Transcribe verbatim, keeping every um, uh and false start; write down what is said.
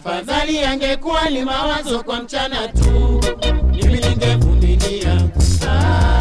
Afadhali angekuwa ni mawazo kwa mchana tu, mimi ningevumilia. Ah.